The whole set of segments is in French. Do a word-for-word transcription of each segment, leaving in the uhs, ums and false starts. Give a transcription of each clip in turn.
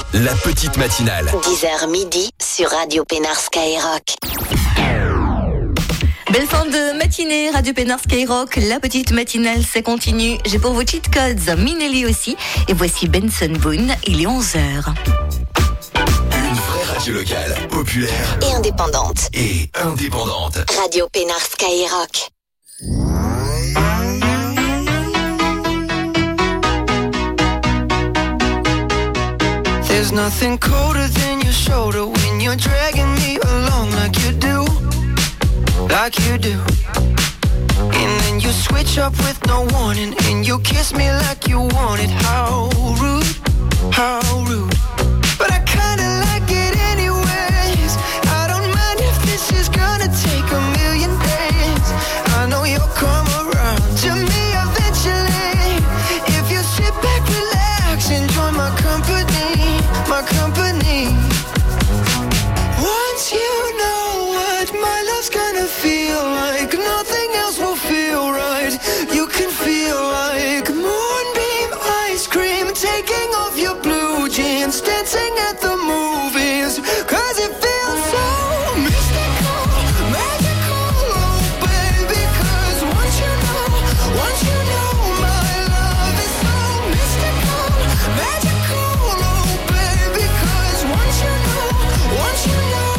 la petite matinale. dix heures midi sur Radio Pénard Skyrock. Belle fin de matinée, Radio Pénard Skyrock, la petite matinale, ça continue. J'ai pour vos cheat codes Minelli aussi. Et voici Benson Boone, il est onze heures. Une vraie radio locale, populaire Et indépendante. et indépendante. Radio Pénard Skyrock. There's nothing colder than your shoulder when you're dragging me along like you do, like you do. And then you switch up with no warning and you kiss me like you want it. How rude, how rude. But I kinda like it anyways. I don't mind if this is gonna take a million days. I know you'll come around to me eventually. If you sit back, relax, enjoy my company, my company. Once you know what my love's gonna feel like, nothing else will feel right. You can feel like moonbeam ice cream, taking off your blue jeans, dancing at the movies, cause it feels so mystical, magical, oh baby, cause once you know, once you know my love is so mystical, magical, oh baby, cause once you know, once you know,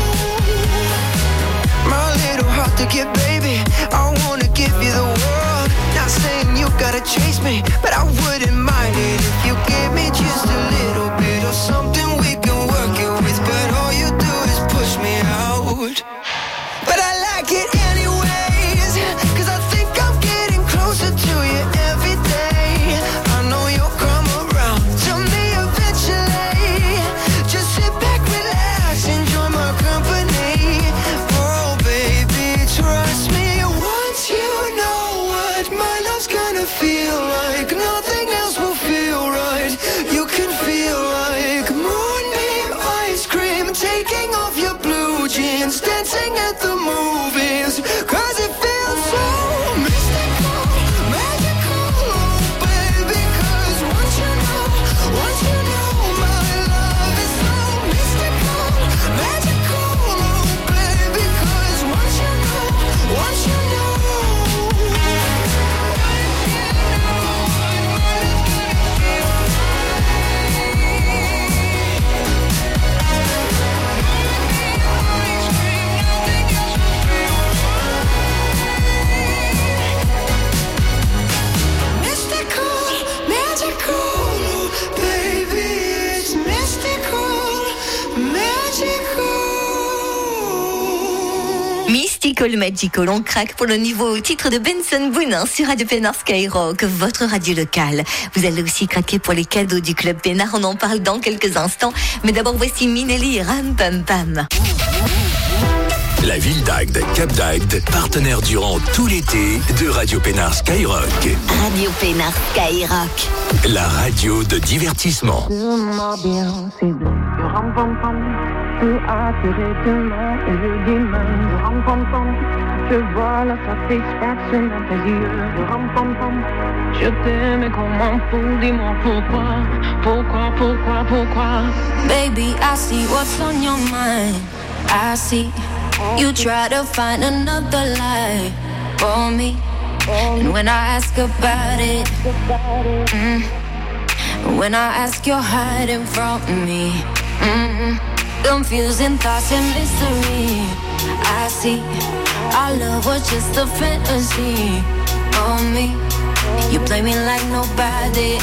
my little heart to get, baby, I wanna give you the world, not saying you gotta chase me, but I wouldn't mind it if you give me just a little bit of something we can work it with, but all you do is push me out. But I like it anyways, cause I think I'm getting closer to you every day. I know you'll come around to me eventually. Just sit back, relax, enjoy my company. Oh baby, trust me, once you know what my love's gonna feel like, nothing else will feel right. You can feel like moonbeam ice cream, taking off your blue jeans, dancing at the movies, cause it feels so mystical, magical, oh baby, cause once you know, once you know my love is so mystical, magical, oh baby, cause once you know, once you know. Mystical, magical, baby, it's mystical, magical. Mystical Magical, on craque pour le nouveau titre de Benson Boone hein, sur Radio Pénard Skyrock, votre radio locale. Vous allez aussi craquer pour les cadeaux du Club Pénard, on en parle dans quelques instants. Mais d'abord, voici Minelli et Ram Pam Pam. La ville d'Agde, Cap d'Agde, partenaire durant tout l'été de Radio Pénard Skyrock. Radio Pénard Skyrock. La radio de divertissement. Dis-moi bien, c'est bleu, le ram-pam-pam. Peut attirer demain et je dis même le ram-pam-pam. Je vois la satisfaction dans tes yeux, le ram-pam-pam. Je t'aime et comme un fou, dis-moi pourquoi, pourquoi, pourquoi, pourquoi. Baby, I see what's on your mind. I see you try to find another lie for me. And when I ask about it, mm, when I ask, you're hiding from me. Mm, confusing thoughts and mystery. I see our love was just a fantasy on me. You play me like nobody.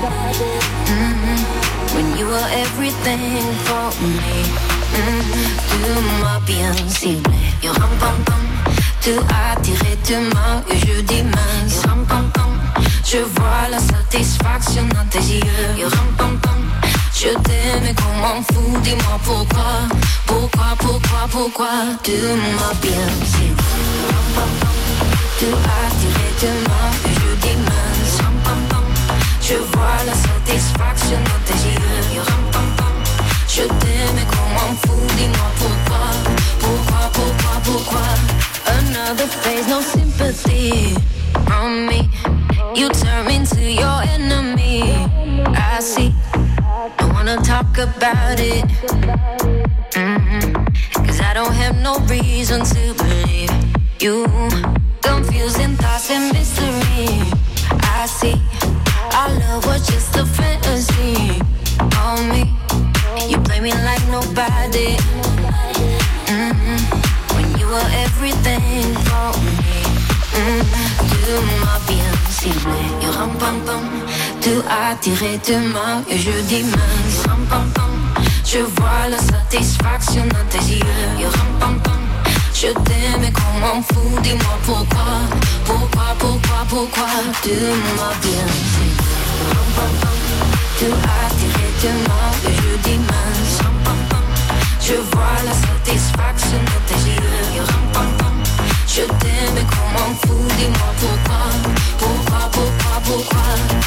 Mm-hmm. When you were everything for me. Mm-hmm. Tu m'as bien ciblé. Yo ram pam pam. Tu as tiré tes mains et je dis mince. Yo ram pam pam. Je vois la satisfaction dans tes yeux. Yo ram pam pam. Je t'aime et comme un fou. Dis-moi pourquoi, pourquoi, pourquoi, pourquoi. Tu m'as bien ciblé. Yo ram pam pam. Tu as tiré tes mains et je dis mince. Ram pam pam. Je vois la satisfaction dans tes yeux. Yo ram pam pam. Je t'aime et comme un fou, dis-moi pourquoi, pourquoi, pourquoi, pourquoi. Another phase, no sympathy from me. You turn me into your enemy. I see, I wanna wanna talk about it. Mm-hmm. Cause I don't have no reason to believe you. Confusing thoughts and mystery. I see our love was just a fantasy. On me, you play me like nobody. Mm-hmm. When you were everything for me. Mm-hmm. Tu m'as bien ciblé. Et ram pam pam, tu as tiré de moi et je dis mince. Ram pam pam, je vois la satisfaction dans tes yeux. Et ram pam pam, je t'aime et qu'on m'en fout. Dis-moi pourquoi, pourquoi, pourquoi, pourquoi. Tu m'as bien ciblé. Et ram pam pam, tu as tiré de moi et je dis mince. Ram pam pam, je vois la satisfaction dans tes yeux. Et ram pam pam, je t'aime et qu'on m'en fout. Dis-moi pourquoi, pourquoi, pourquoi, pourquoi.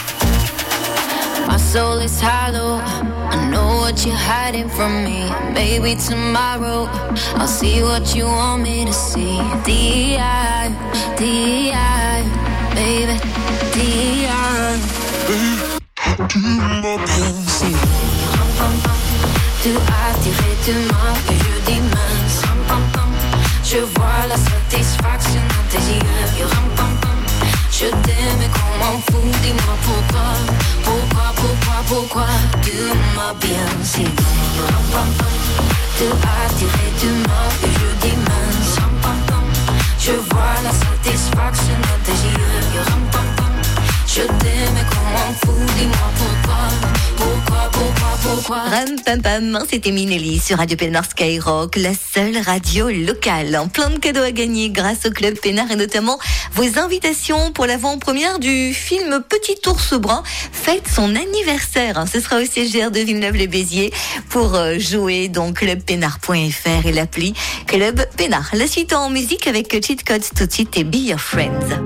My soul is hollow. I know what you're hiding from me. Maybe tomorrow I'll see what you want me to see. D I, D I, baby, D I. Tu m'as bien ciblé. Tu as tiré de moi et je dis mince. Je vois la satisfaction dans tes yeux. Je t'aime et qu'on m'en fout. Dis-moi pourquoi, pourquoi, pourquoi, pourquoi. Tu m'as bien ciblé. Tu as tiré de moi et je dis mince. Je vois la satisfaction dans tes yeux. Je t'aime et qu'on m'en fout. Dis-moi pourquoi, pourquoi, pourquoi, pourquoi. Ram pam pam, c'était Minelli sur Radio Pénard Skyrock, la seule radio locale. En plein de cadeaux à gagner grâce au Club Pénard et notamment vos invitations pour l'avant-première du film Petit ours brun fête son anniversaire. Ce sera au C G R de Villeneuve-les-Béziers pour jouer donc club pénard point f r et l'appli Club Pénard. La suite en musique avec Cheat Codes tout de suite et Be Your Friends.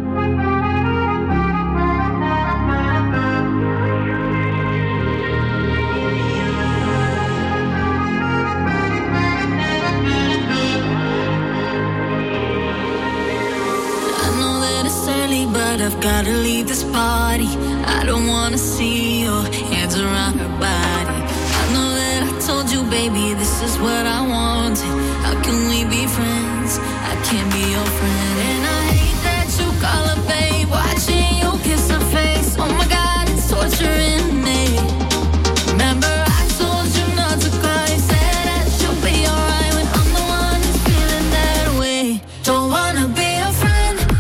But I've gotta leave this party. I don't wanna see your hands around her body. I know that I told you, baby, this is what I wanted. How can we be friends? I can't be your friend. And I hate that you call her babe, watching you kiss her face. Oh my God, it's torturing me. Remember I told you not to cry, said that you'll be alright when I'm the one who's feeling that way. Don't wanna be your friend.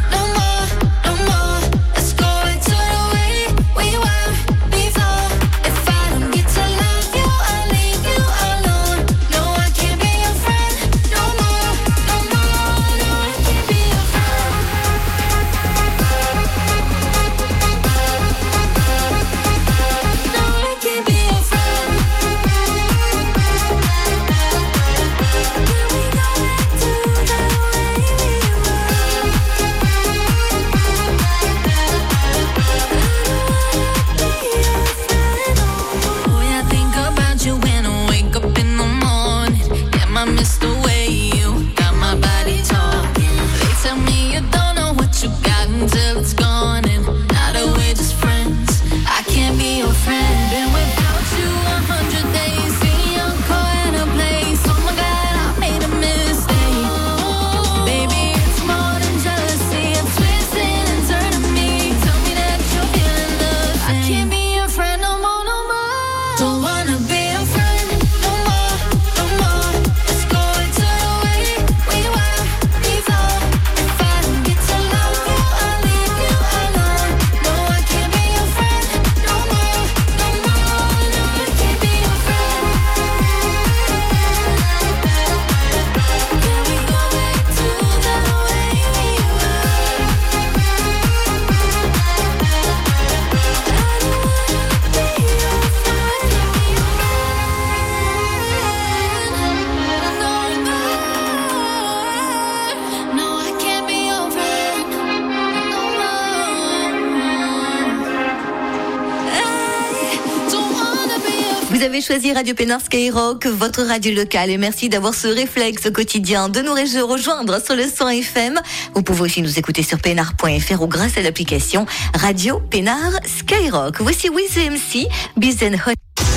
Vous avez choisi Radio Pénard Skyrock, votre radio locale, et merci d'avoir ce réflexe au quotidien de nous rejoindre sur le cent F M. Vous pouvez aussi nous écouter sur pénard point f r ou grâce à l'application Radio Pénard Skyrock. Voici Wiz M C, Biz and Hot.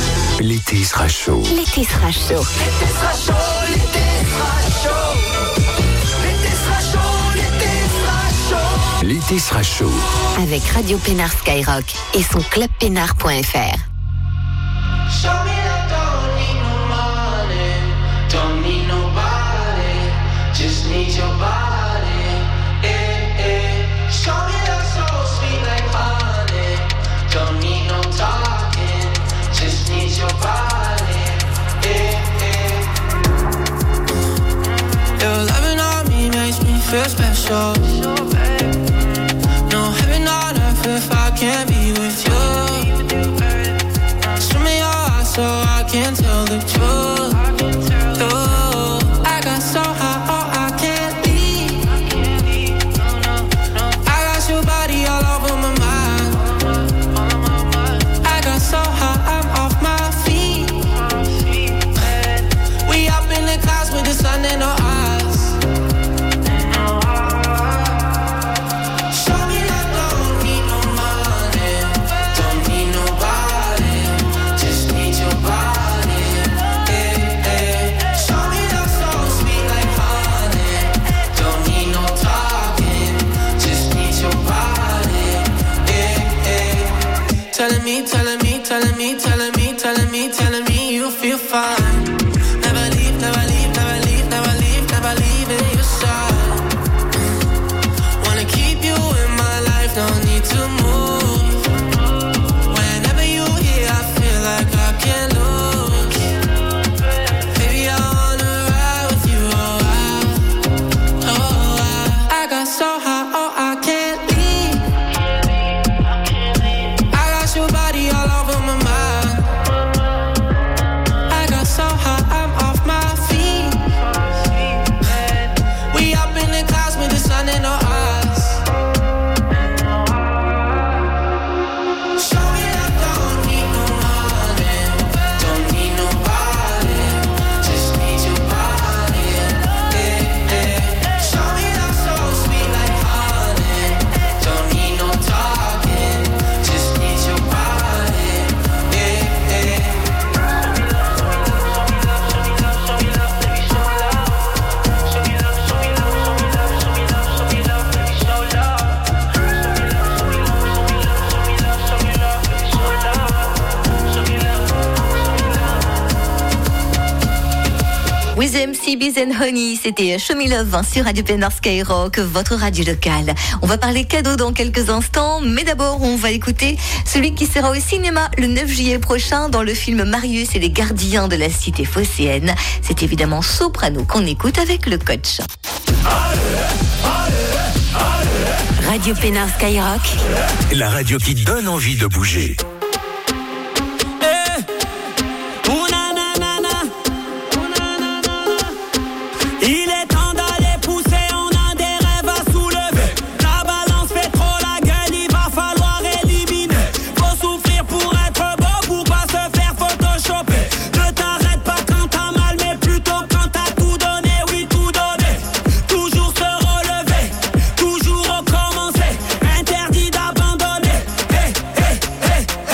L'été sera chaud. L'été sera chaud. L'été sera chaud, l'été sera chaud. L'été sera chaud, l'été sera chaud. L'été sera chaud. Avec Radio Pénard Skyrock et son club pénard point f r. Show me that don't need no money, don't need nobody, just need your body. Eh, eh. Show me that soul sweet like honey, don't need no talking, just need your body. Eh, eh. Your loving on me makes me feel special. No heaven on earth if I can't be with you. So I can tell the truth. Oh, I got so high, oh, I can't leave. I got your body all over my mind. I got so high, I'm off my feet. We up in the clouds with the sun in our eyes. Telling me, telling me, telling me, telling me, telling me, telling me you feel fine. Never leave, never leave, never leave, never leave, never leave in your side. Wanna keep you in my life, no need to move. Whenever you here, I feel like I can't lose. Baby, I wanna ride with you, oh I, oh I. I got so high, oh I can't leave. Your body all over my mind. I got so high, I'm off my feet. We up in the clouds with the sun in our eyes. Show me that don't need no money, don't need nobody, just need your body. Eh, eh. Show me that soul sweet like honey, don't need no talking, just need your body. With M C Bees and Honey, c'était Show Me Love hein, sur Radio Pénard Skyrock, votre radio locale. On va parler cadeaux dans quelques instants, mais d'abord on va écouter celui qui sera au cinéma le neuf juillet prochain dans le film Marius et les gardiens de la cité phocéenne. C'est évidemment Soprano qu'on écoute avec le coach. Radio Pénard Skyrock. La radio qui donne envie de bouger. Il est temps d'aller pousser, on a des rêves à soulever. La balance fait trop la gueule, il va falloir éliminer. Faut souffrir pour être beau, pour pas se faire photoshopper. Ne t'arrête pas quand t'as mal, mais plutôt quand t'as tout donné, oui tout donné. Toujours se relever, toujours recommencer. Interdit d'abandonner. Hey, hey, hey,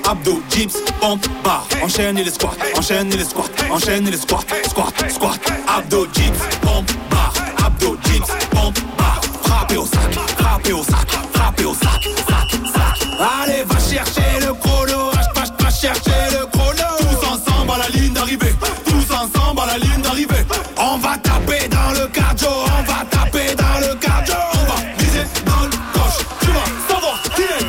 abdos, dips, pompe, barre. Enchaîne les squats, enchaîne les squats, enchaîne les squats, squat, squat. Abdos, dips, pompe, barre. Abdos, dips, pompe, barre. Frappez au sac, frappez au sac, frappez au sac, sac, sac. Allez, va chercher le chrono, va, va, va chercher le chrono. Tous ensemble à la ligne d'arrivée, tous ensemble à la ligne d'arrivée. On va taper dans le cardio, on va taper dans le cardio. On va viser dans le coche, tu vas savoir qui est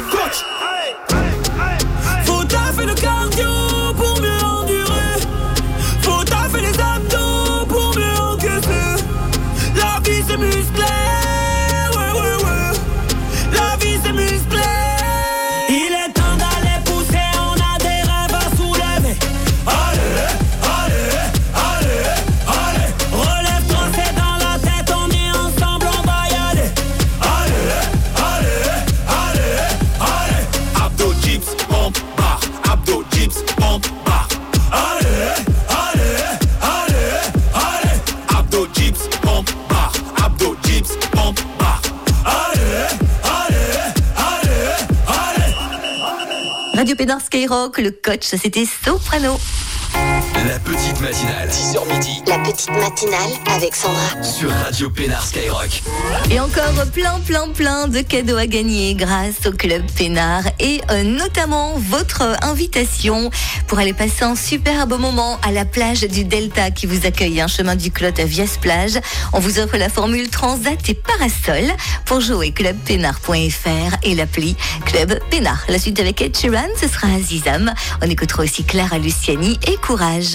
coach. Faut taffer le cardio pour mieux endurer. Faut taffer les abdos pour mieux encaisser. La vie c'est musclé, ouais ouais ouais. La vie c'est musclé. Il est temps d'aller pousser, on a des rêves à soulever. Allez, allez, allez, allez. Relève-toi, c'est dans la tête, on est ensemble, on va y aller. Allez, allez, allez, allez. Abdos, dips, pompe, barre. Abdos, dips, pompe, barre. Allez, allez, allez, allez. Abdos, dips, pompe, barre. Abdos, dips, pompe, barre. Allez, allez, allez, allez. Radio Pénard Skyrock, le coach, c'était Soprano. La petite matinale, six heures midi, La petite matinale avec Sandra. sur Radio Pénard Skyrock. Et encore plein, plein, plein de cadeaux à gagner grâce au Club Pénard et euh, notamment votre invitation pour aller passer un superbe moment à la plage du Delta qui vous accueille, un chemin du Clot à Viesse-Plage. On vous offre la formule Transat et Parasol pour jouer club pénard point f r et l'appli Club Pénard. La suite avec Ed Sheeran, ce sera Azizam. On écoutera aussi Clara Luciani et Courage.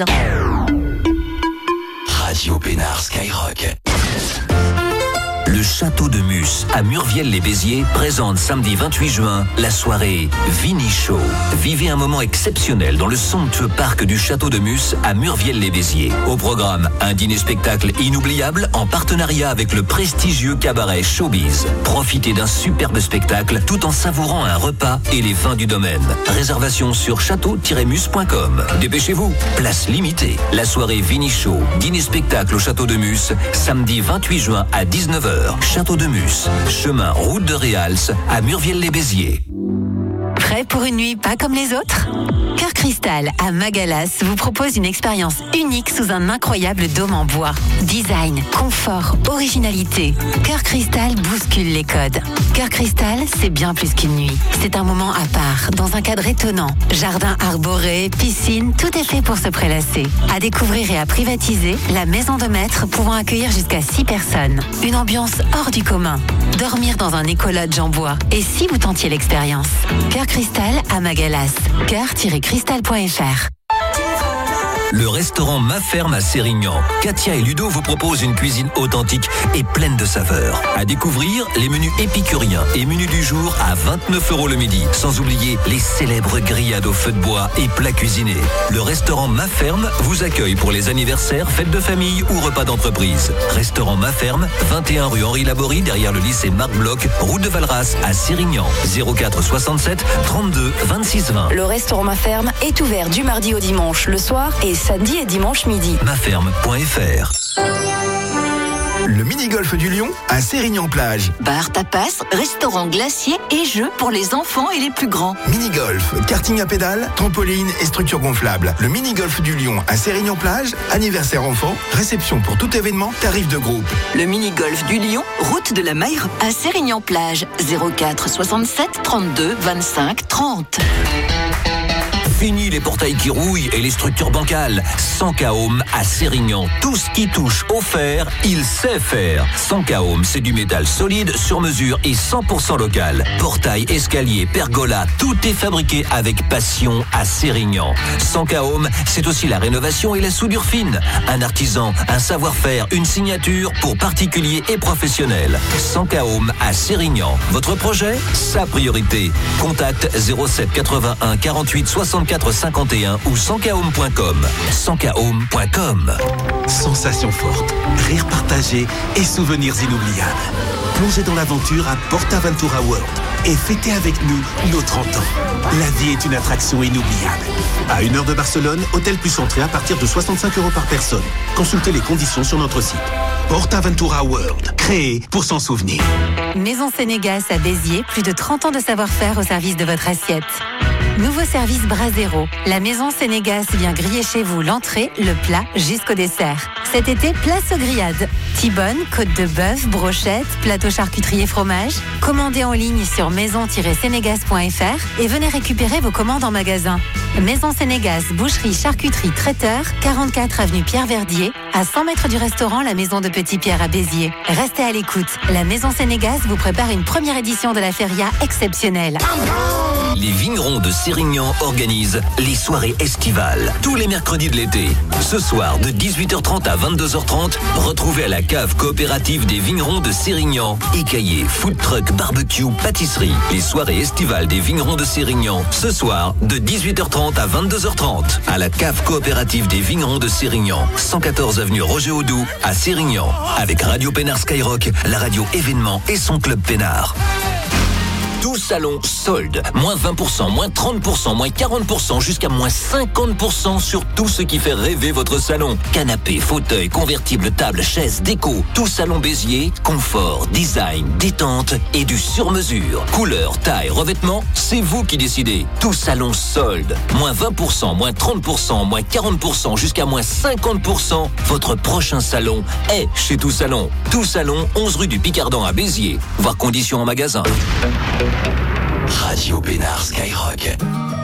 Radio Pénard Skyrock. Le château de Mus à Murviel-les-Béziers présente samedi vingt-huit juin la soirée Vini Show. Vivez un moment exceptionnel dans le somptueux parc du château de Mus à Murviel-les-Béziers. Au programme, un dîner-spectacle inoubliable en partenariat avec le prestigieux cabaret Showbiz. Profitez d'un superbe spectacle tout en savourant un repas et les vins du domaine. Réservation sur château tiret mus point com. Dépêchez-vous, place limitée. La soirée Vini Show, dîner-spectacle au château de Mus, samedi vingt-huit juin à dix-neuf heures. Château de Mus, chemin route de Réals à Murviel-les-Béziers. Prêt pour une nuit pas comme les autres ? Cœur Cristal à Magalas vous propose une expérience unique sous un incroyable dôme en bois. Design, confort, originalité. Cœur Cristal bouscule les codes. Cœur Cristal, c'est bien plus qu'une nuit. C'est un moment à part, dans un cadre étonnant. Jardin arboré, piscine, tout est fait pour se prélasser. À découvrir et à privatiser, la maison de maître pouvant accueillir jusqu'à six personnes. Une ambiance hors du commun. Dormir dans un écolodge en bois. Et si vous tentiez l'expérience ? Cœur Cristal à Magalas. cœur tiret cristal point f r. Le restaurant Ma Ferme à Sérignan. Katia et Ludo vous proposent une cuisine authentique et pleine de saveurs. À découvrir, les menus épicuriens et menus du jour à vingt-neuf euros le midi. Sans oublier les célèbres grillades au feu de bois et plats cuisinés. Le restaurant Ma Ferme vous accueille pour les anniversaires, fêtes de famille ou repas d'entreprise. Restaurant Ma Ferme, vingt et un rue Henri Laborie, derrière le lycée Marc Bloch, route de Valras à Sérignan. zéro quatre soixante-sept trente-deux vingt-six vingt. Le restaurant Ma Ferme est ouvert du mardi au dimanche le soir et samedi et dimanche midi. maferme point f r. Le mini-golf du Lion à Sérignan-Plage. Bar, tapas, restaurant glacier et jeux pour les enfants et les plus grands. Mini-golf, karting à pédales, trampoline et structure gonflable. Le mini-golf du Lion à Sérignan-Plage, anniversaire enfant, réception pour tout événement, tarif de groupe. Le mini-golf du Lion, route de la Maire à Sérignan-Plage, zéro quatre soixante-sept trente-deux vingt-cinq trente. Fini les portails qui rouillent et les structures bancales. Sankahome à Sérignan. Tout ce qui touche au fer, il sait faire. Sankahome, c'est du métal solide, sur mesure et cent pour cent local. Portail, escalier, pergola, tout est fabriqué avec passion à Sérignan. Sankahome, c'est aussi la rénovation et la soudure fine. Un artisan, un savoir-faire, une signature pour particuliers et professionnels. Sankahome à Sérignan. Votre projet, sa priorité. Contact zéro sept quatre-vingt-un quarante-huit soixante-quatre cinquante et un ou sankahome point com. sankahome point com. Sensations fortes, rires partagés et souvenirs inoubliables. Plongez dans l'aventure à PortAventura World et fêtez avec nous nos trente ans. La vie est une attraction inoubliable. À une heure de Barcelone, hôtel plus entrée à partir de soixante-cinq euros par personne. Consultez les conditions sur notre site. PortAventura World, créé pour s'en souvenir. Maison Sénégas à Béziers, plus de trente ans de savoir-faire au service de votre assiette. Nouveau service Brasero. La maison Sénégas vient griller chez vous l'entrée, le plat jusqu'au dessert. Cet été, place aux grillades. T-bone, côte de bœuf, brochette, plateau charcuterie et fromage. Commandez en ligne sur maison tiret sénégas point f r et venez récupérer vos commandes en magasin. Maison Sénégas, boucherie, charcuterie, traiteur, quarante-quatre avenue Pierre Verdier, à cent mètres du restaurant La Maison de Petit Pierre à Béziers. Restez à l'écoute. La Maison Sénégas vous prépare une première édition de la feria exceptionnelle. Les vignerons de Sérignan organisent les soirées estivales tous les mercredis de l'été. Ce soir, de dix-huit heures trente à vingt-deux heures trente, retrouvez à la cave coopérative des vignerons de Sérignan écaillés, food truck, barbecue, pâtisserie. Les soirées estivales des vignerons de Sérignan. Ce soir, de dix-huit heures trente à vingt-deux heures trente, à la cave coopérative des vignerons de Sérignan, cent quatorze avenue Roger Audoux, à Sérignan. Avec Radio Pénard Skyrock, la radio événement et son club Pénard. Tout salon solde. Moins vingt pour cent, moins trente pour cent, moins quarante pour cent, jusqu'à moins cinquante pour cent sur tout ce qui fait rêver votre salon. Canapé, fauteuil, convertible, table, chaise, déco. Tout salon Béziers, confort, design, détente et du sur-mesure. Couleur, taille, revêtement, c'est vous qui décidez. Tout salon solde. Moins vingt pour cent, moins trente pour cent, moins quarante pour cent, jusqu'à moins cinquante pour cent. Votre prochain salon est chez Tout Salon. Tout Salon, onze rue du Picardon à Béziers. Voir conditions en magasin. Radio Pénard Skyrock.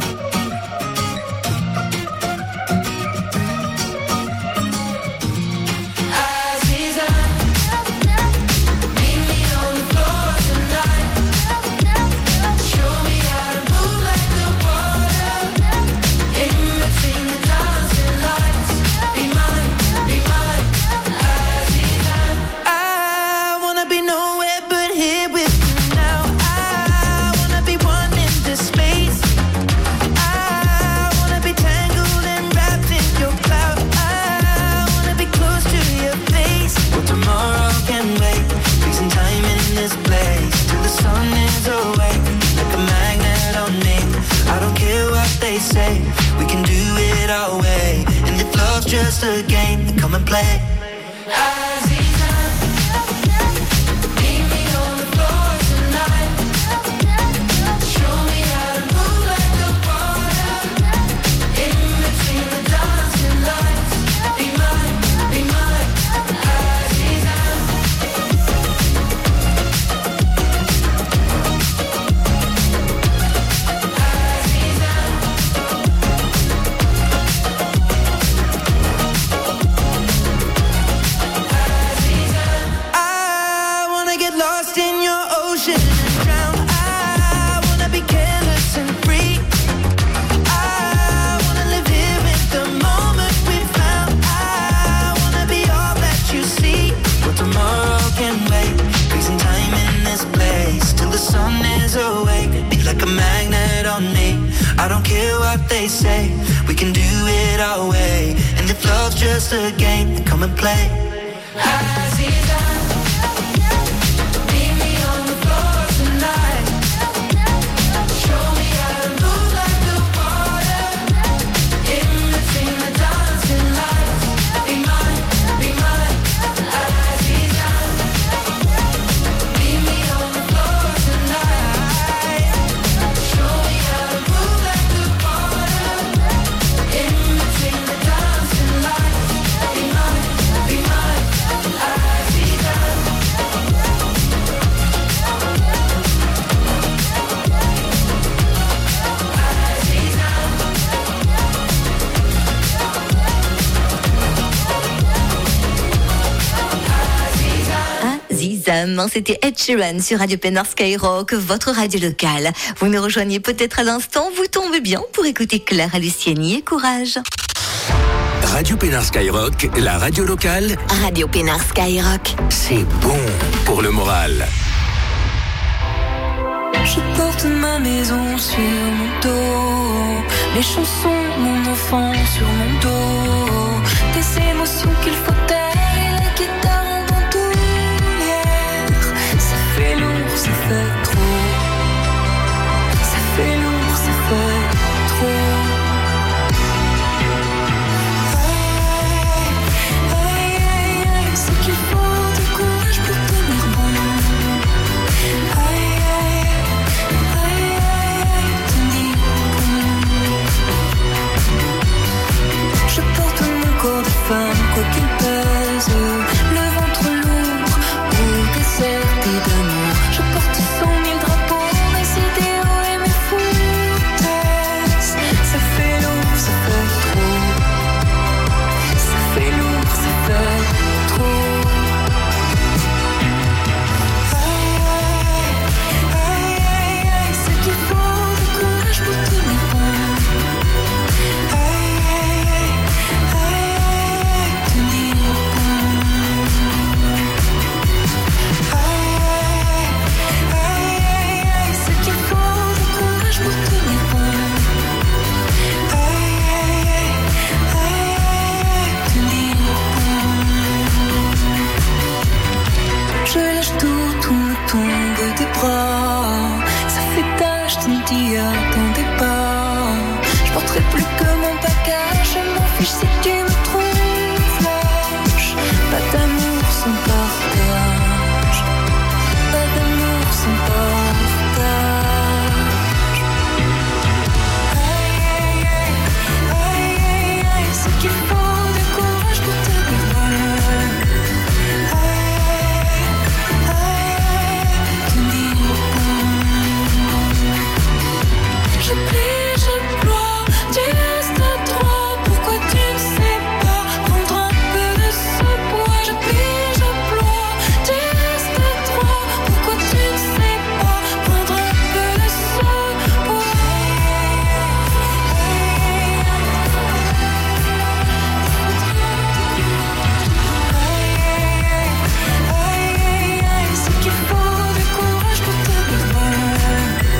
Say we can do it our way, and if love's just a game, then come and play. I don't care what they say, we can do it our way. And if love's just a game, then come and play. C'était Ed Sheeran sur Radio Pénard Skyrock, votre radio locale. Vous nous rejoignez peut-être à l'instant, vous tombez bien pour écouter Clara Luciani et Courage. Radio Pénard Skyrock, la radio locale. Radio Pénard Skyrock. C'est bon pour le moral. Je porte ma maison sur mon dos, les chansons, mon enfant sur mon dos, des émotions qu'il faut taire et la guitare en bandoulière. Ça fait lourd, ça fait trop, ça fait lourd, ça fait trop. compterai plus que mon bagage. Je m'en fiche si tu me trouves lâche. Pas d'amour sans partage. Pas d'amour sans partage. Aïe aïe aïe, aïe aïe aïe, ce qu'il faut de courage pour te dévoiler. Aïe aïe aïe, te dire je plie, je ploie, tu restes à trois. Pourquoi tu ne sais pas prendre un peu de ce poids? Je plie, je ploie, tu restes à trois. Pourquoi tu ne sais pas prendre un peu de ce poids? Aïe aïe aïe, ce qu'il faut de courage pour te dévoiler.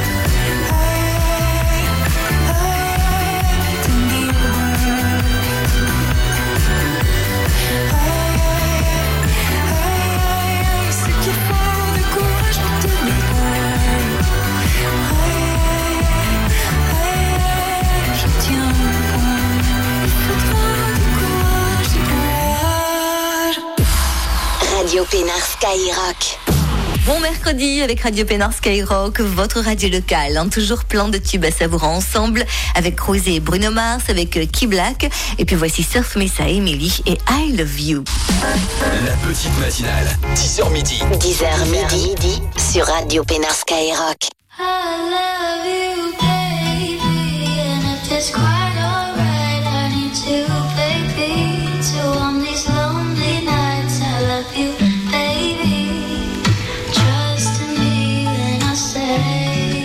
Radio Pénard Skyrock. Bon mercredi avec Radio Pénard Skyrock, votre radio locale, hein, toujours plein de tubes à savourer ensemble avec Rosé et Bruno Mars, avec euh, Key Black, et puis voici Surf Mesa, Emily et I Love You. La petite matinale, dix heures midi. dix heures midi sur Radio Pénard Skyrock. I love you, baby, and if it's quite alright, I need to, baby, to on these lonely nights. I love you, baby, trust in me when I say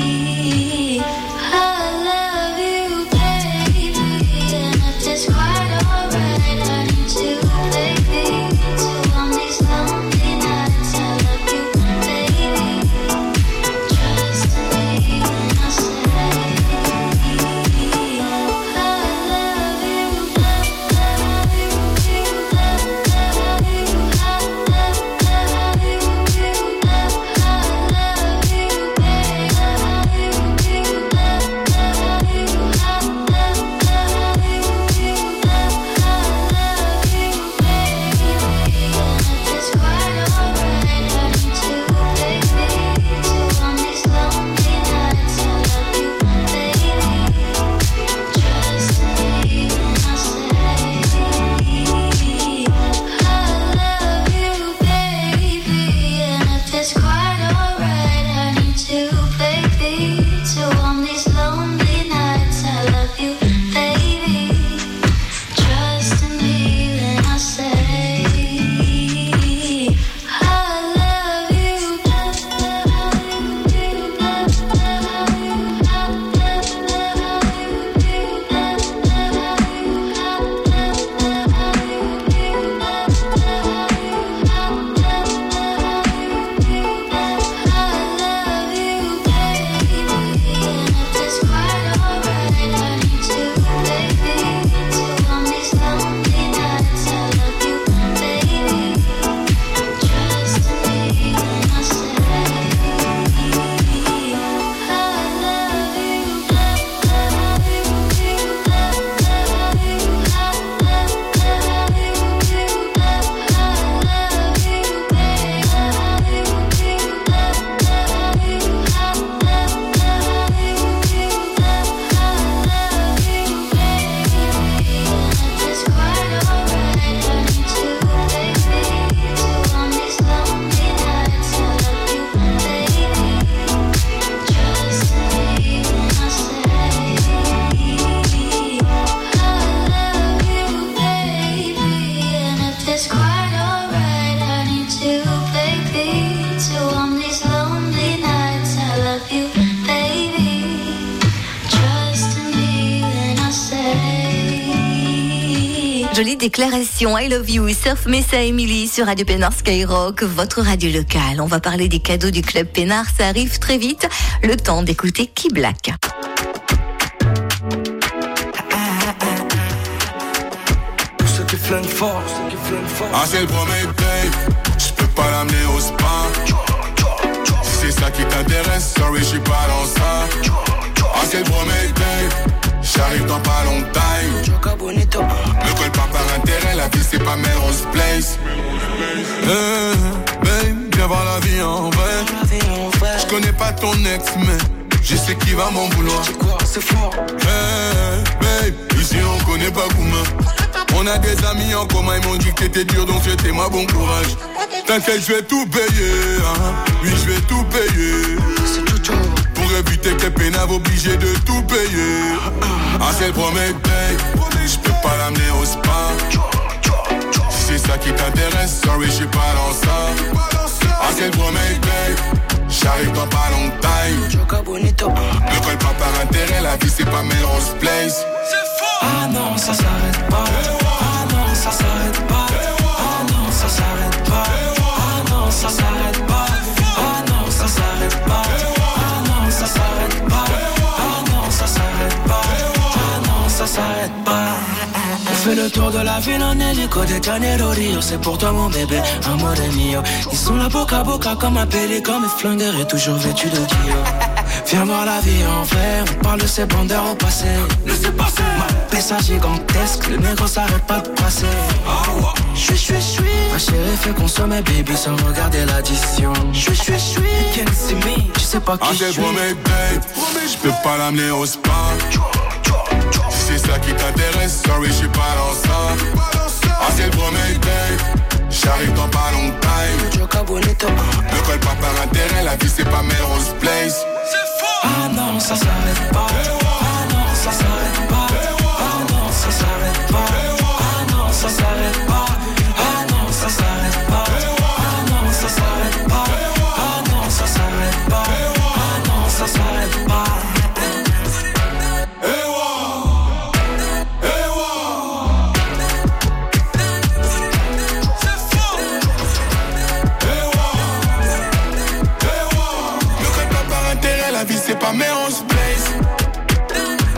I love you, baby, and if it's quite alright, I need to, baby, to on these lonely nights. I love you, baby. Jolie déclaration. I love you. Surf Mesa Emily sur Radio Pénard Skyrock, votre radio locale. On va parler des cadeaux du Club Pénard. Ça arrive très vite. Le temps d'écouter Key Black. Pour ceux qui flinguent fort, ceux qui flinguent fort. Ah, c'est le premier babe. Je peux pas l'amener au spa. Si c'est ça qui t'intéresse, sorry, je suis pas dans ça. Ah, c'est le premier babe. J'arrive dans pas longtemps. Ne colle pas par intérêt, la vie c'est pas Melrose Place. Hey, babe, viens voir la vie en vrai. Je connais pas ton ex, mais je sais qui va m'en vouloir. C'est fort. Hey, babe, ici on connaît pas Gouma. On a des amis en commun, ils m'ont dit que t'étais dur, donc c'était moi, bon courage. T'inquiète, je vais tout payer, hein. Oui, je vais tout payer. C'est tout, tout. Pour éviter que Pénave obligé de tout payer. Ah, c'est le premier babe. Je peux pas l'amener au spa. Si c'est ça qui t'intéresse, sorry, je suis pas dans ça. Ah, c'est le premier babe. J'arrive dans pas longtemps. Ne colle pas par intérêt, la vie c'est pas Melrose Place. Ah non, ça s'arrête pas. Ah non, ça s'arrête pas. Ah non, ça s'arrête pas. Ah non, ça s'arrête pas. Ah non, ça s'arrête pas. Ah non, ça s'arrête pas. Ah non, ça s'arrête pas. Ah non, ça s'arrête pas. On fait le tour de la ville en hélico de Janeiro Rio. C'est pour toi mon bébé, amore mio. Ils sont là boca à boca comme un pélican, mais flingueurs et toujours vêtus de Dio. Viens voir la vie en vrai, on parle de ces bandeurs au passé. Laissez passer. Ma pessa gigantesque, le négro s'arrête pas de passer. J'suis, j'suis, j'suis. Ma chérie fait consommer baby sans regarder l'addition. J'suis, j'suis, j'suis. Can't see me, tu sais pas qui j'suis. Ah, c'est promets, babe, j'peux pas l'amener au spa. Si c'est ça qui t'intéresse, sorry, j'suis pas dans ça. Ah, c'est le premier babe. J'arrive dans pas longtemps. Ne colle pas par intérêt, la vie c'est pas Melrose Place. Ah non, ça s'arrête pas. Ah non, ça s'arrête pas. Ah non, ça s'arrête pas. Ah non, ça s'arrête pas. Ah non, ça s'arrête pas. Ah non, ça s'arrête pas. Ah non, ça s'arrête pas. Ah non, ça s'arrête pas. C'est pas Melrose Place.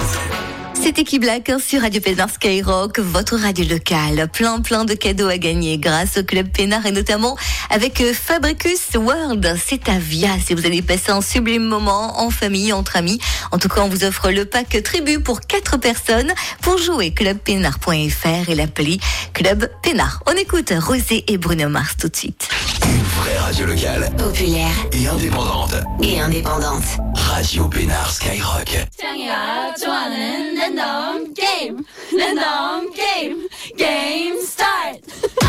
C'était Key Black sur Radio Pénard Skyrock, votre radio locale. Plein plein de cadeaux à gagner grâce au Club Pénard et notamment avec Fabricus World. C'est à Via si vous allez passer un sublime moment en famille, entre amis. En tout cas, on vous offre le pack tribu pour quatre personnes. Pour jouer, club pénard point f r et l'appli Club Pénard. On écoute Rosé et Bruno Mars tout de suite. Une vraie radio locale. Populaire. Et indépendante. Et indépendante. Radio Pénard Skyrock. 장이야 좋아하는 랜덤 게임 랜덤 게임 게임 스타트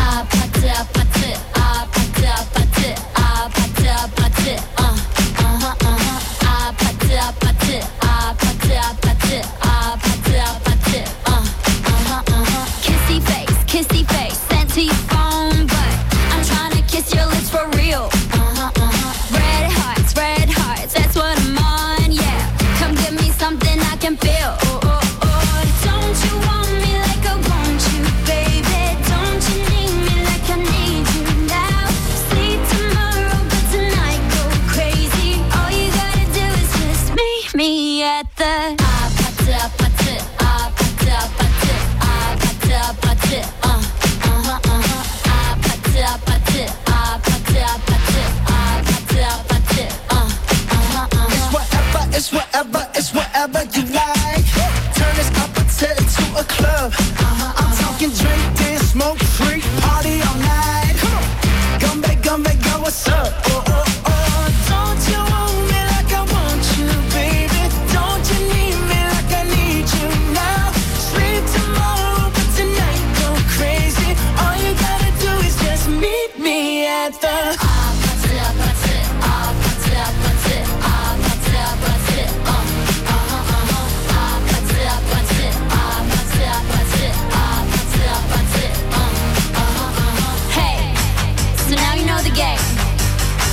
아파트 아파트 아파트 아파트 아파트 아파트 어 어허 어허 아파트 아파트 아파트 아파트 아파트 아파트 어 어허 어허 kissy face kissy face sent to your phone but I'm trying to kiss your lips for real uh-huh uh-huh red hearts red hearts that's what I'm on yeah come give me something I can feel oh, oh, oh. Don't you want me like I want you baby don't you need me like I need you now sleep tomorrow but tonight go crazy all you gotta do is just meet me at the 아파트 아파트 아파트 아파트 아파트 아파트 어 어허 어허 아파트 아파트 아파트 아파트 아파트 아파트 어 어허 어허 It's whatever, it's whatever, it's whatever you like. Turn this opposite into a club. Uh-huh, I'm talking drink, dance, smoke, free, party all night. Come on, come back, come back, girl, what's up? Oh, oh, oh, don't you want me like I want you, baby? Don't you need me like I need you now? Sleep tomorrow, but tonight go crazy. All you gotta do is just meet me at the 아파트 아파트 아파트 아파트 아파트 아파트 어 어허 어허 아파트 아파트 아파트 아파트 아파트 아파트 어 어허 어허 Hey, so now you know the game.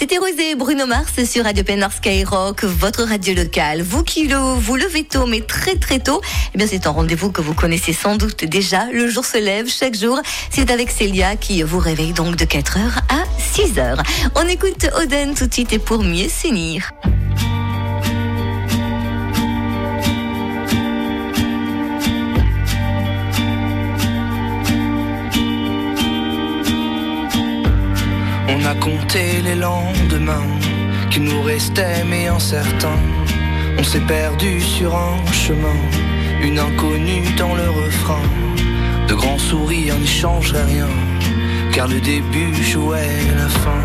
C'était Rosé et Bruno Mars sur Radio Pénard Skyrock, votre radio locale. Vous qui le, vous levez tôt, mais très très tôt, eh bien c'est un rendez-vous que vous connaissez sans doute déjà. Le jour se lève chaque jour. C'est avec Célia qui vous réveille donc de quatre heures à six heures. On écoute Oden tout de suite et pour mieux s'unir. On a compté les lendemains qui nous restaient mais incertains. On s'est perdu sur un chemin, une inconnue dans le refrain. De grands sourires n'y changeraient rien, car le début jouait la fin.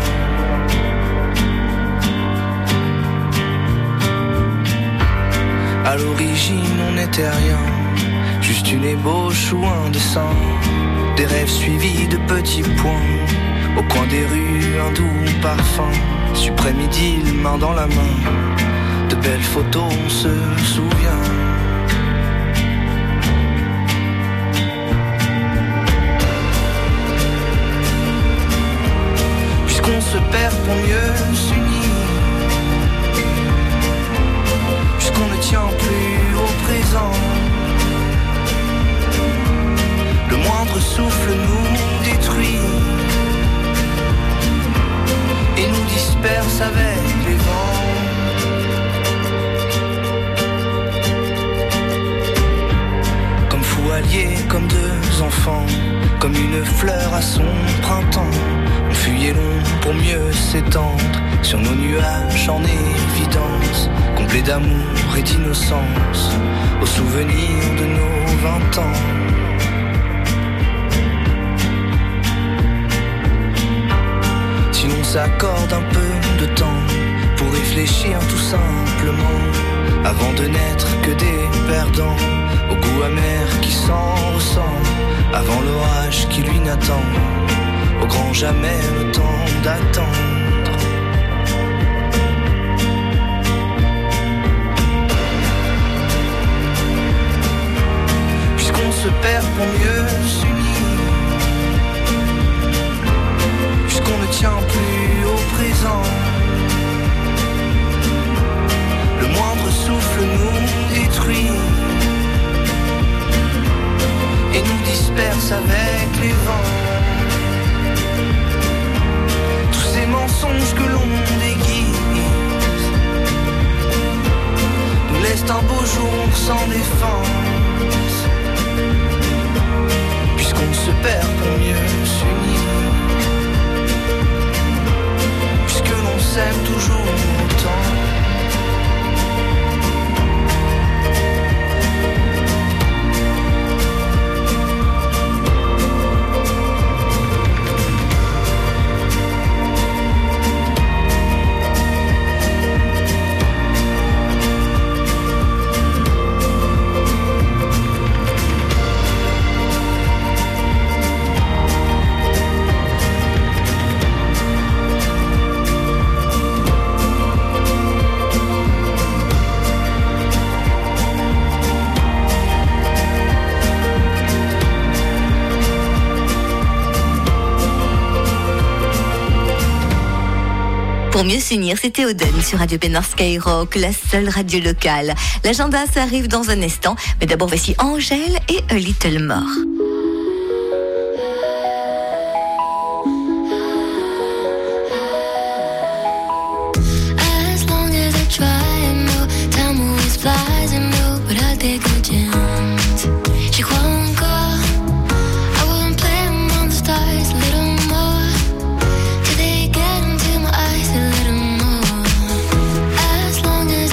À l'origine on n'était rien, juste une ébauche ou un dessin. Des rêves suivis de petits points, au coin des rues, un doux parfum. Suprême idylle, main dans la main. De belles photos, on se souvient. Puisqu'on se perd pour mieux s'unir, puisqu'on ne tient plus au présent, le moindre souffle nous détruit et nous disperse avec les vents. Comme fous alliés, comme deux enfants, comme une fleur à son printemps, on fuyait long pour mieux s'étendre sur nos nuages en évidence, complets d'amour et d'innocence, au souvenir de nos vingt ans. On s'accorde un peu de temps pour réfléchir tout simplement, avant de n'être que des perdants, au goût amer qui s'en ressent, avant l'orage qui lui n'attend, au grand jamais le temps d'attendre. Puisqu'on se perd pour mieux s'unir, puisqu'on ne tient plus au présent, le moindre souffle nous détruit et nous disperse avec les vents. Tous ces mensonges que l'on déguise nous laissent un beau jour sans défense, puisqu'on se perd pour mieux s'unir, que l'on s'aime toujours autant. Pour mieux s'unir, c'était Oden sur Radio Pénard Skyrock, la seule radio locale. L'agenda, ça arrive dans un instant, mais d'abord voici Angèle et A Little More.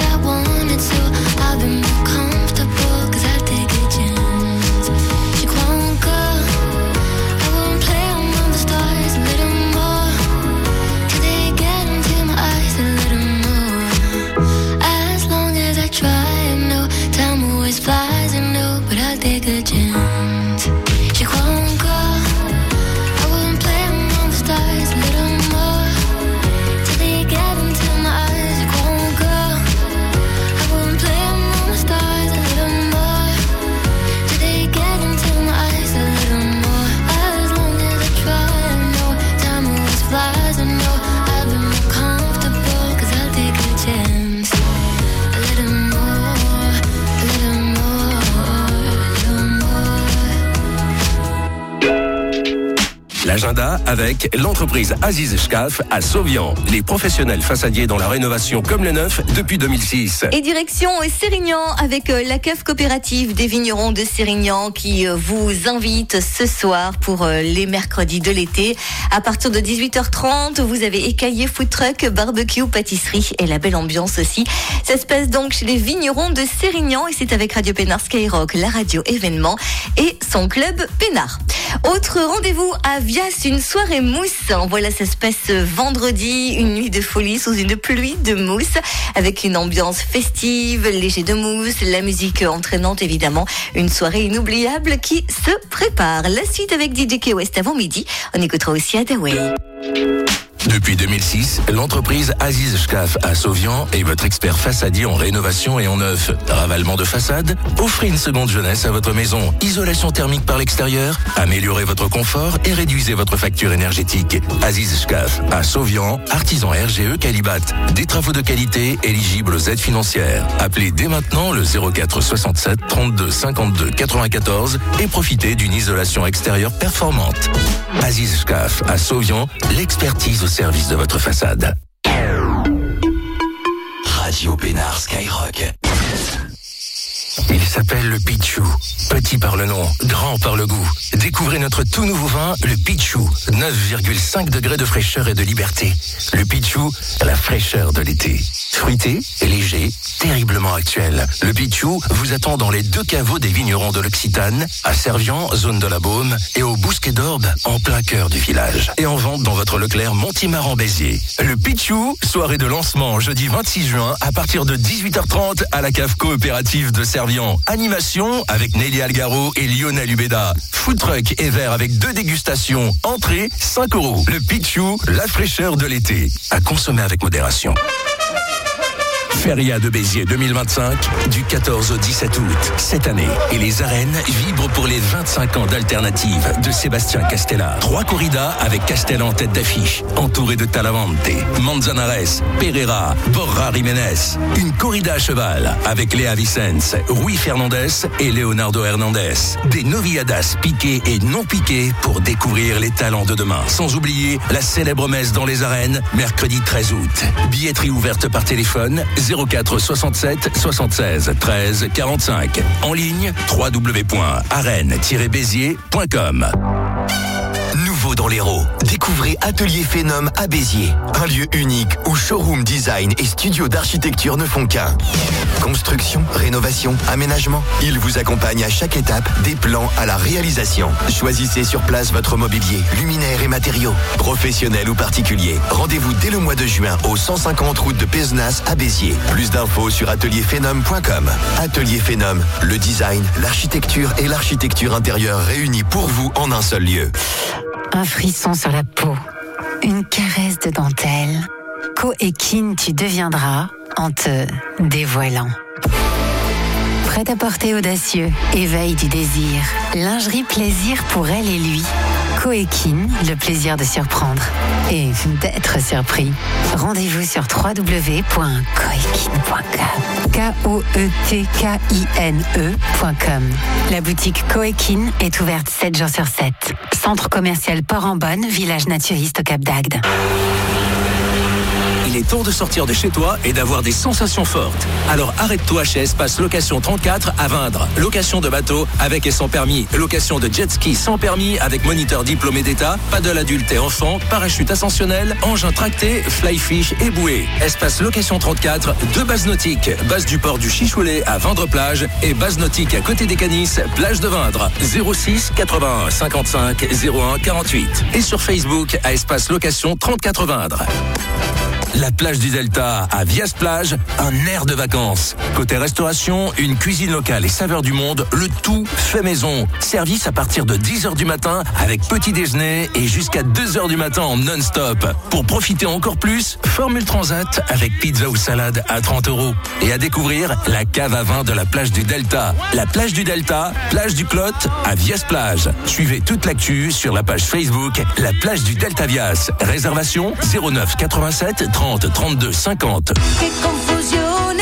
She L'agenda avec l'entreprise Aziz Shkaf à Sauvian. Les professionnels façadiers dans la rénovation comme le neuf depuis deux mille six. Et direction Sérignan avec la cave coopérative des vignerons de Sérignan qui vous invite ce soir pour les mercredis de l'été. À partir de dix-huit heures trente, vous avez écaillé, food truck, barbecue, pâtisserie et la belle ambiance aussi. Ça se passe donc chez les vignerons de Sérignan et c'est avec Radio Pénard Skyrock, la radio événement et son club Pénard. Autre rendez-vous à Vias, une soirée mousse. Voilà, ça se passe vendredi, une nuit de folie sous une pluie de mousse avec une ambiance festive, léger de mousse, la musique entraînante évidemment. Une soirée inoubliable qui se prépare. La suite avec D J K West avant midi. On écoutera aussi Adaway. Depuis deux mille six, l'entreprise Aziz Shkaf à Sauvian est votre expert façadier en rénovation et en neuf. Ravalement de façade, offrez une seconde jeunesse à votre maison. Isolation thermique par l'extérieur, améliorez votre confort et réduisez votre facture énergétique. Aziz Shkaf à Sauvian, artisan R G E Calibat. Des travaux de qualité éligibles aux aides financières. Appelez dès maintenant le zéro quatre soixante-sept trente-deux cinquante-deux quatre-vingt-quatorze et profitez d'une isolation extérieure performante. Aziz Shkaf à Sauvian, l'expertise au service de votre façade. Radio Pénard Skyrock. Il s'appelle le Pichou. Petit par le nom, grand par le goût. Découvrez notre tout nouveau vin, le Pichou. neuf virgule cinq degrés de fraîcheur et de liberté. Le Pichou, la fraîcheur de l'été. Fruité et léger, terriblement actuel. Le Pichou vous attend dans les deux caveaux des vignerons de l'Occitane, à Servian, zone de la Baume, et au Bousquet d'Orbe, en plein cœur du village. Et en vente dans votre Leclerc Montimar-en-Béziers. Le Pichou, soirée de lancement jeudi vingt-six juin à partir de dix-huit heures trente à la cave coopérative de Servian. Animation avec Nelly Algaro et Lionel Hubeda. Food truck et verre avec deux dégustations. Entrée cinq euros. Le Pichou, la fraîcheur de l'été. À consommer avec modération. Feria de Béziers deux mille vingt-cinq, du quatorze au dix-sept août. Cette année, et les arènes vibrent pour les vingt-cinq ans d'Alternative de Sébastien Castella. Trois corridas avec Castella en tête d'affiche, entouré de Talavante, Manzanares, Pereira, Borja Jiménez. Une corrida à cheval avec Léa Vicens, Rui Fernandez et Leonardo Hernandez. Des novilladas piquées et non piquées pour découvrir les talents de demain. Sans oublier la célèbre messe dans les arènes, mercredi treize août. Billetterie ouverte par téléphone, zéro quatre soixante-sept soixante-seize treize quarante-cinq. En ligne, w w w point arène tiret béziers point com. Nouveau dans l'Hérault, découvrez Atelier Phénom à Béziers. Un lieu unique où showroom design et studio d'architecture ne font qu'un. Construction, rénovation, aménagement, ils vous accompagnent à chaque étape des plans à la réalisation. Choisissez sur place votre mobilier, luminaires et matériaux. Professionnels ou particuliers, rendez-vous dès le mois de juin au cent cinquante route de Pézenas à Béziers. Plus d'infos sur atelier phénom point com. Atelier Phénom, le design, l'architecture et l'architecture intérieure réunis pour vous en un seul lieu. Un frisson sur la peau, une caresse de dentelle. Co-équine tu deviendras en te dévoilant. Prêt à porter audacieux, éveil du désir. Lingerie plaisir pour elle et lui. Coéquine, le plaisir de surprendre et d'être surpris. Rendez-vous sur w w w point coéquine point com. K O E T K I N E point com. La boutique Coéquine est ouverte sept jours sur sept. Centre commercial Port-en-Bonne, village naturiste au Cap d'Agde. Il est temps de sortir de chez toi et d'avoir des sensations fortes. Alors arrête-toi chez Espace Location trente-quatre à Vindre. Location de bateau avec et sans permis. Location de jet ski sans permis avec moniteur diplômé d'État. Paddle adulte et enfant. Parachute ascensionnel. Engin tracté. Fly fish et bouée. Espace Location trente-quatre. Deux bases nautiques. Base du port du Chichoulet à Vindre-Plage. Et base nautique à côté des Canis. Plage de Vindre. zéro six quatre-vingt-un cinquante-cinq zéro un quarante-huit. Et sur Facebook à Espace Location trente-quatre Vindre. La plage du Delta à Vias Plage, un air de vacances. Côté restauration, une cuisine locale et saveurs du monde, le tout fait maison. Service à partir de dix heures du matin avec petit déjeuner et jusqu'à deux heures du matin en non-stop. Pour profiter encore plus, formule transat avec pizza ou salade à trente euros. Et à découvrir la cave à vin de la plage du Delta. La plage du Delta, plage du Clotte à Vias Plage. Suivez toute l'actu sur la page Facebook La plage du Delta Vias. Réservation zéro neuf quatre-vingt-sept trente trente-deux cinquante.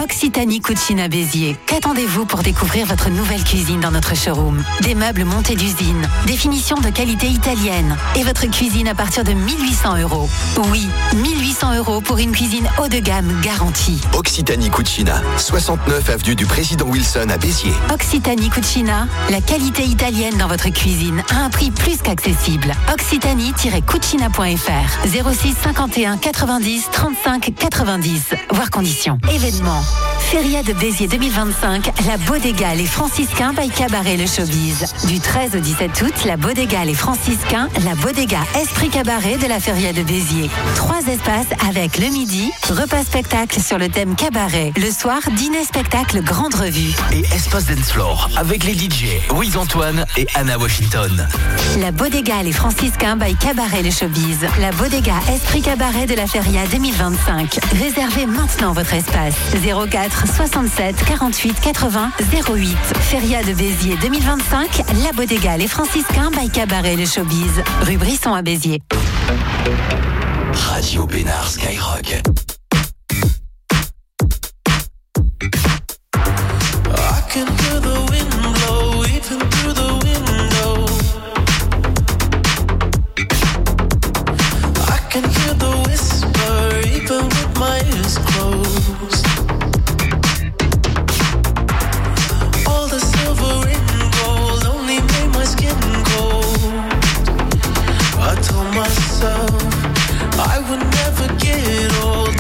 Occitanie Cucina Béziers. Qu'attendez-vous pour découvrir votre nouvelle cuisine dans notre showroom? Des meubles montés d'usine, des finitions de qualité italienne et votre cuisine à partir de mille huit cents euros. Oui, mille huit cents euros pour une cuisine haut de gamme garantie. Occitanie Cucina, soixante-neuf avenue du Président Wilson à Béziers. Occitanie Cucina, la qualité italienne dans votre cuisine à un prix plus qu'accessible. occitanie tiret cucina point f r zéro six cinquante et un quatre-vingt-dix trente-cinq quatre-vingt-dix. Voir conditions. Événement. Feria de Béziers deux mille vingt-cinq, la Bodega Les Franciscains by Cabaret Le Showbiz. Du treize au dix-sept août, la Bodega Les Franciscains, la Bodega Esprit Cabaret de la Feria de Béziers. Trois espaces avec le midi, repas spectacle sur le thème cabaret. Le soir, dîner spectacle grande revue. Et espace dance floor avec les D J Louise Antoine et Anna Washington. La Bodega Les Franciscains by Cabaret Le Showbiz. La Bodega Esprit Cabaret de la Feria deux mille vingt-cinq. Réservez maintenant votre espace. zéro quatre soixante-sept quarante-huit quatre-vingts zéro huit. Feria de Béziers deux mille vingt-cinq. La Bodega Les Franciscains by Cabaret Le Showbiz. Rue Brisson à Béziers. Radio Pénard Skyrock. I can hear the wind blow, even through the window. I can hear the whisper, even with my eyes closed. All the silver and gold only made my skin cold. I told myself I would never get old.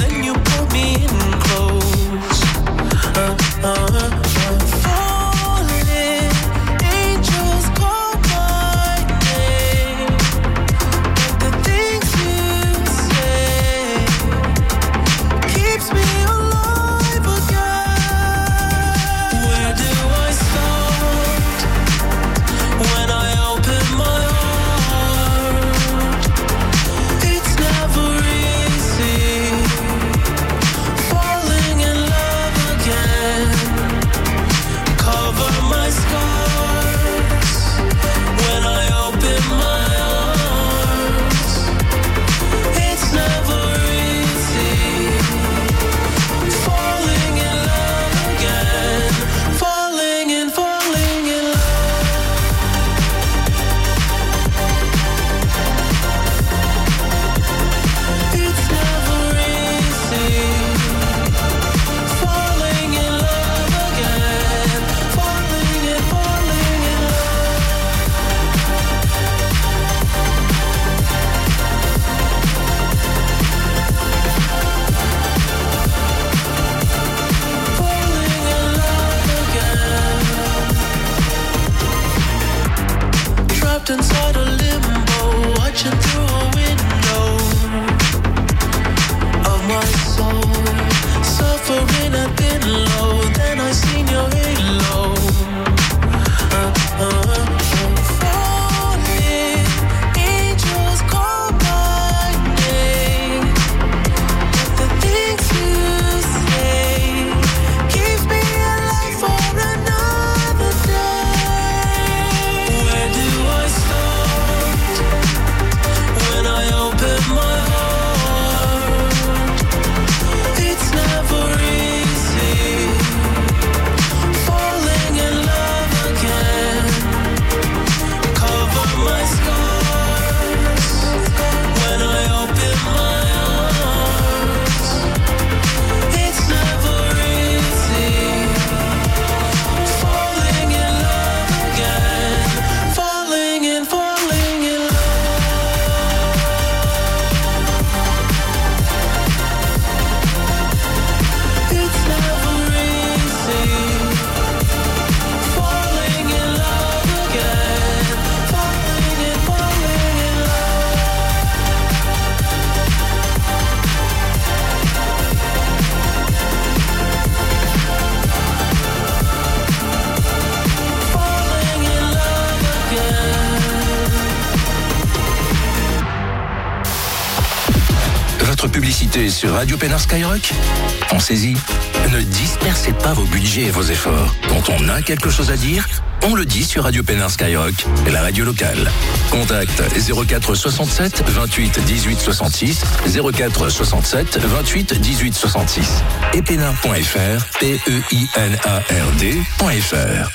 publicité sur Radio Pénard Skyrock? Pensez-y. Ne dispersez pas vos budgets et vos efforts. Quand on a quelque chose à dire, on le dit sur Radio Pénard Skyrock, la radio locale. Contact zéro quatre soixante-sept vingt-huit dix-huit soixante-six, zéro quatre soixante-sept vingt-huit dix-huit soixante-six et pénard point f r, P E I N A R D point F R.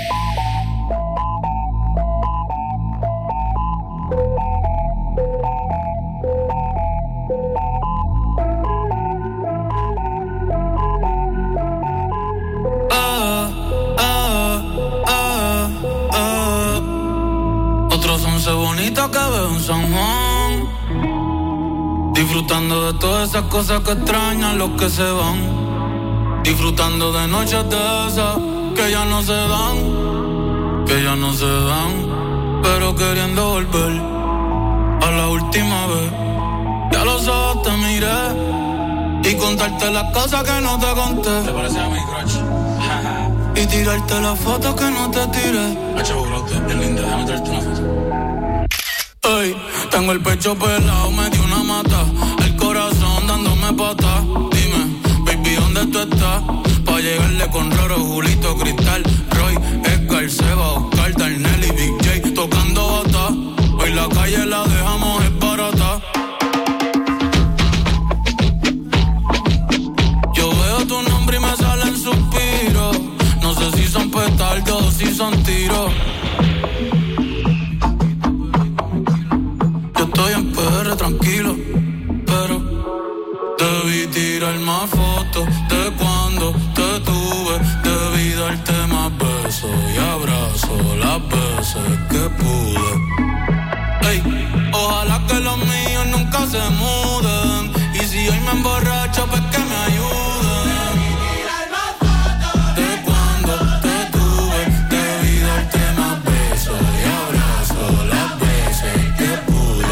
Bonita que veo en San Juan, disfrutando de todas esas cosas que extrañan los que se van, disfrutando de noches de esas que ya no se dan, que ya no se dan, pero queriendo volver a la última vez. Ya los ojos te miré y contarte las cosas que no te conté. ¿Te parece a mi crush? Y tirarte las fotos que no te tiré. Hacho, brote, es linda, déjame tirarte una foto. Ey, tengo el pecho pelado, me dio una mata, el corazón dándome pata. Dime, baby, ¿dónde tú estás? Pa' llegarle con Roro, Julito, Cristal, Roy, Edgar, Seba, Oscar, Darnell y Big J tocando bata. Hoy la calle la dejamos es barata. Yo veo tu nombre y me salen suspiros. No sé si son petardos o si son tiros. Estoy en P R tranquilo, pero debí tirar más fotos de cuando te tuve. Debí darte más besos y abrazos las veces que pude. Ey, ojalá que los míos nunca se muden. Y si hoy me emborracho, pues que me ayuden. De cuando te tuve, debí darte más besos y abrazos las veces que pude.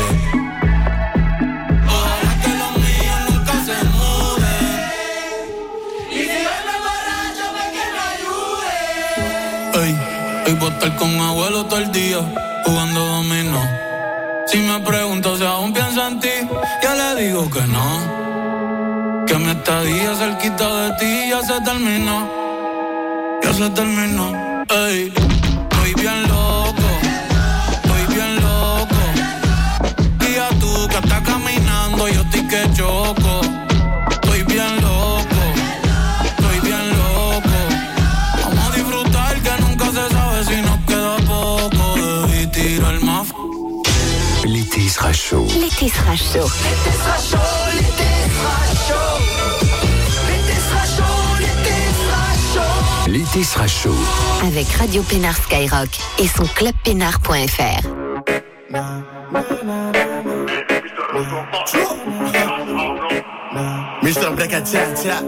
Hoy puedo estar con abuelo todo el día jugando dominó. Si me pregunto si aún pienso en ti, ya le digo que no. Que mi estadía cerquita de ti ya se terminó. Ya se terminó. Ey, estoy bien loco, estoy bien loco. Y a tú que estás caminando, yo estoy que choco. Estoy bien loco, estoy bien loco. Vamos a disfrutar que nunca se sabe si nos queda poco. Debí tirar más. L'été sera chaud. L'été sera chaud. L'été sera chaud, l'été sera chaud. L'été sera chaud, l'été sera chaud. L'été sera chaud. Avec Radio Pénard Skyrock et son club pénard point F R. mister Black à tia tia.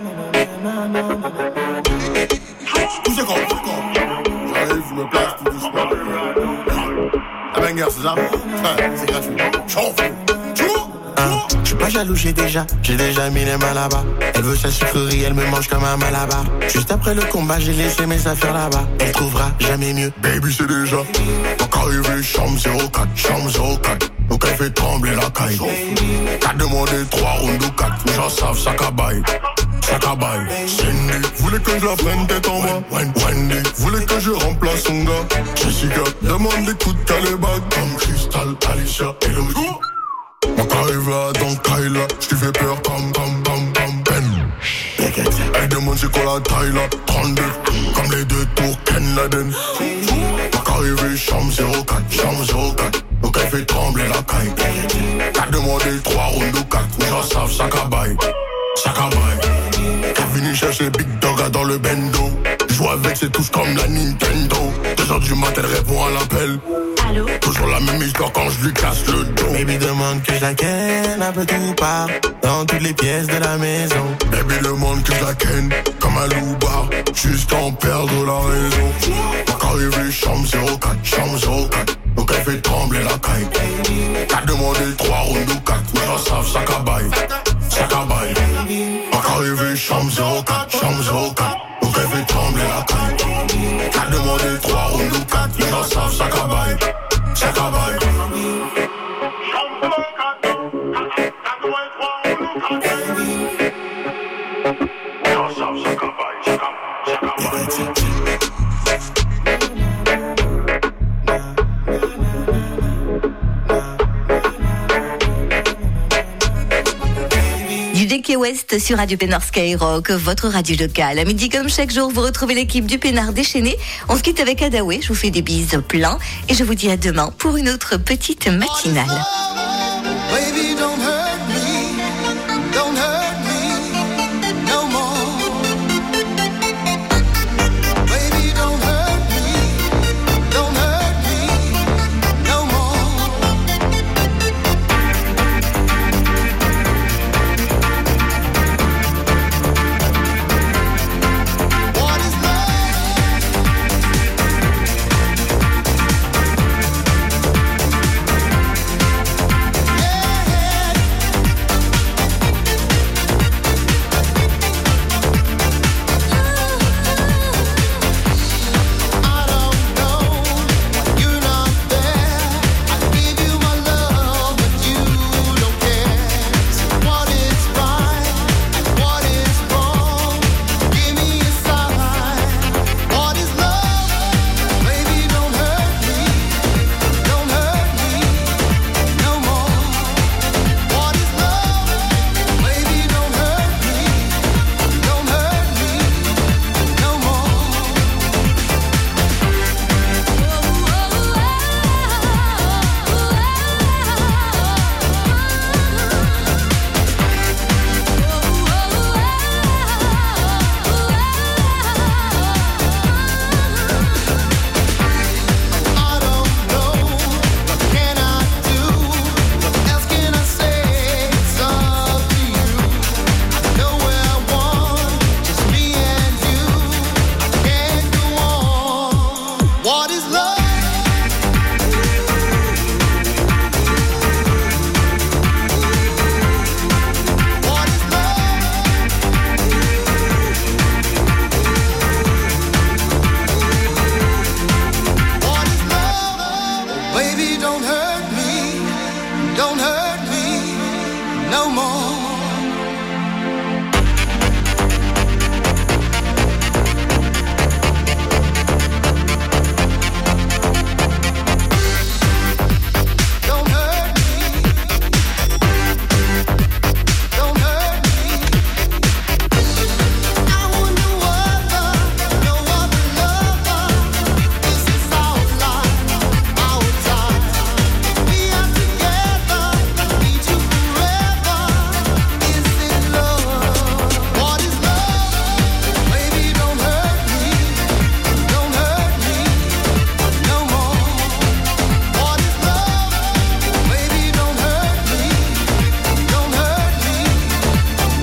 Tout c'est con, tout con. J'arrive, je me place tout doucement. La banger, c'est ça? Ouais, c'est gratuit. Chauffe. Hein, je suis pas jaloux, j'ai déjà, j'ai déjà mis les mains là-bas. Elle veut sa sucrerie, elle me mange comme un malabar. Juste après le combat, j'ai laissé mes affaires là-bas. Elle trouvera jamais mieux. Baby, c'est déjà donc arrivé, chambre zéro quatre, chambre zéro quatre. Donc elle fait trembler la caille. T'as demandé trois rounds ou quatre, j'en savent, ça cabaye. Ça cabaye. Cindy, voulait que je la prenne tête en bas. Wendy, voulait que je remplace son gars. Jessica, demande des coups de calébag. Comme Crystal, Alicia et Lodi. Mon arrivé à Don Kyla, j't'ai fait peur comme comme comme comme Ben. Elle demande c'est quoi la taille là, trente-deux, comme les deux tours Ken Laden. Mon arrivé chambre zéro quatre, chambre zéro quatre, donc elle fait trembler la caille. T'as demandé trois rounds ou quatre, j'en savent, ça cabaye, ça cabaye. T'as venu chercher Big Dog dans le bendo. Joue avec ses touches comme la Nintendo. Deux heures du matin, elle répond à l'appel. Allô? Toujours la même histoire quand je lui casse le dos. Baby demande que je la ken un peu tout part, dans toutes les pièces de la maison. Baby demande que je la ken comme un loup-bar, juste en perdre la raison. Donc arrivé chambre zéro quatre, chambre zéro quatre, donc elle fait trembler la caille. T'as demandé trois rounds ou quatre, mais j'en savent, ça cabaye, ça cabaye. Donc arrivé chambre zéro quatre, chambre zéro quatre, donc elle fait trembler la caille. T'as demandé trois rounds ou quatre, mais j'en savent, ça cabaye, ça cabaye. Du D K West sur Radio Pénard Skyrock, votre radio locale. À midi comme chaque jour, vous retrouvez l'équipe du Pénard déchaîné. On se quitte avec Adaway, je vous fais des bises plein et je vous dis à demain pour une autre petite matinale.